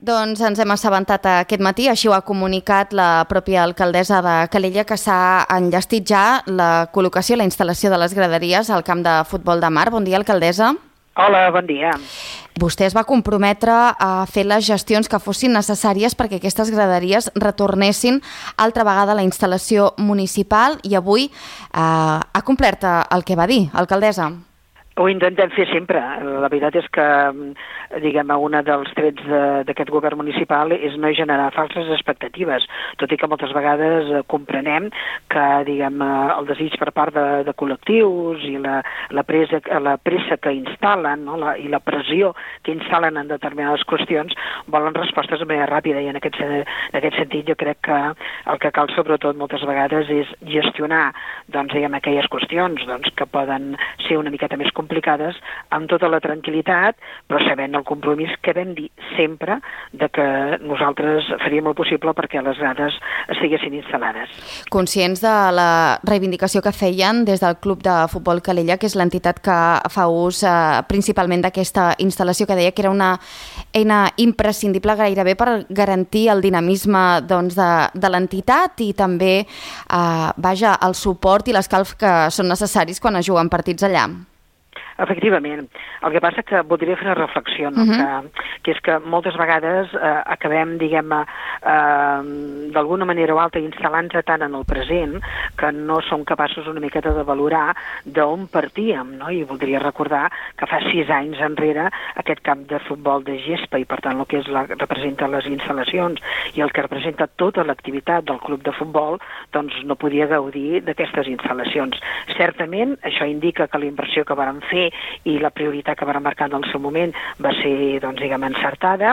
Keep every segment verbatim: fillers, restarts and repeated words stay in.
Doncs ens hem assabentat aquest matí, així ho ha comunicat la pròpia alcaldessa de Calella, que s'ha enllestit ja la col·locació, la instal·lació de les graderies al camp de futbol de Mar. Bon dia, alcaldessa. Hola, bon dia. Vostè es va comprometre a fer les gestions que fossin necessàries perquè aquestes graderies retornessin altra vegada a la instal·lació municipal i avui eh, ha complert el que va dir, alcaldessa. Ho intentem fer sempre. La veritat és que, diguem, un dels trets d'aquest govern municipal és no generar falses expectatives, tot i que moltes vegades comprenem que, diguem, el desig per part de, de col·lectius i la, la, presa, la pressa que instal·len, no? la, i la pressió que instal·len en determinades qüestions volen respostes de manera ràpida, i en aquest, en aquest sentit jo crec que el que cal sobretot moltes vegades és gestionar, doncs, diguem, aquelles qüestions doncs, que poden ser una miqueta més complicades complicades amb tota la tranquil·litat, però sabent el compromís que vam dir sempre de que nosaltres faríem el possible perquè les grades estiguessin instal·lades. Conscients de la reivindicació que feien des del Club de Futbol Calella, que és l'entitat que fa ús eh, principalment d'aquesta instal·lació, que deia que era una eina imprescindible gairebé per garantir el dinamisme doncs, de, de l'entitat i també eh, vaja, el suport i l'escalf que són necessaris quan es juguen partits allà. Efectivament. El que passa que voldria fer una reflexió, no? uh-huh. que, que és que moltes vegades eh, acabem, diguem-ne, eh, d'alguna manera o altra instal·lant-se tant en el present que no som capaços una miqueta de valorar d'on partíem, no? I voldria recordar que fa sis anys enrere aquest camp de futbol de gespa i per tant el que és la, representa les instal·lacions i el que representa tota l'activitat del club de futbol, doncs no podia gaudir d'aquestes instal·lacions. Certament això indica que la inversió que vàrem fer i la prioritat que van marcar en el seu moment va ser, doncs, diguem, encertada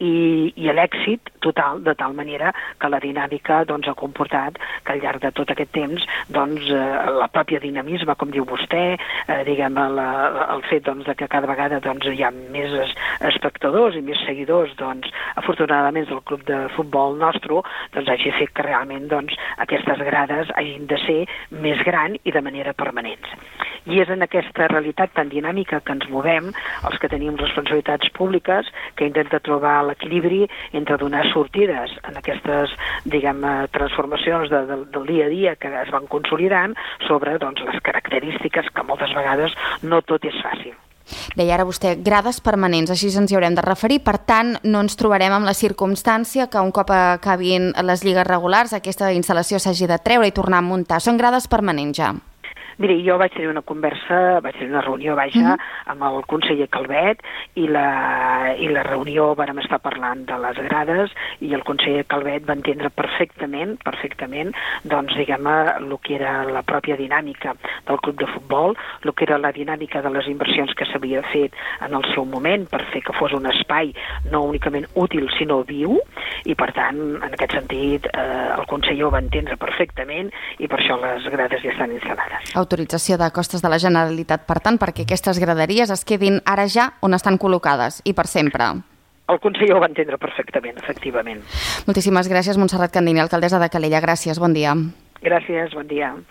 i, i l'èxit total, de tal manera que la dinàmica doncs, ha comportat que al llarg de tot aquest temps doncs, eh, la pròpia dinamisme, com diu vostè, eh, diguem, la, el fet doncs, de que cada vegada doncs, hi ha més espectadors i més seguidors, doncs, afortunadament del club de futbol nostre, doncs, hagi fet que realment doncs, aquestes grades hagin de ser més gran i de manera permanents. I és en aquesta realitat tan dinàmica que ens movem, els que tenim responsabilitats públiques, que intenta trobar l'equilibri entre donar sortides en aquestes, diguem, transformacions de, de, del dia a dia que es van consolidant sobre doncs, les característiques que moltes vegades no tot és fàcil. Deia ara vostè, grades permanents, així ens hi haurem de referir, per tant no ens trobarem amb la circumstància que un cop acabin les lligues regulars aquesta instal·lació s'hagi de treure i tornar a muntar. Són grades permanents ja. Miri, jo vaig tenir una conversa, vaig tenir una reunió, vaja, uh-huh. amb el conseller Calvet i la, i la reunió vàrem estar parlant de les grades i el conseller Calvet va entendre perfectament, perfectament, doncs, diguem-ne, el que era la pròpia dinàmica del club de futbol, el que era la dinàmica de les inversions que s'havia fet en el seu moment per fer que fos un espai no únicament útil, sinó viu, i per tant, en aquest sentit, eh, el conseller ho va entendre perfectament i per això les grades ja estan instal·lades. Autorització de costes de la Generalitat, per tant, perquè aquestes graderies es quedin ara ja on estan col·locades i per sempre. El conseller ho va entendre perfectament, efectivament. Moltíssimes gràcies, Montserrat Candini, alcaldessa de Calella. Gràcies, bon dia. Gràcies, bon dia.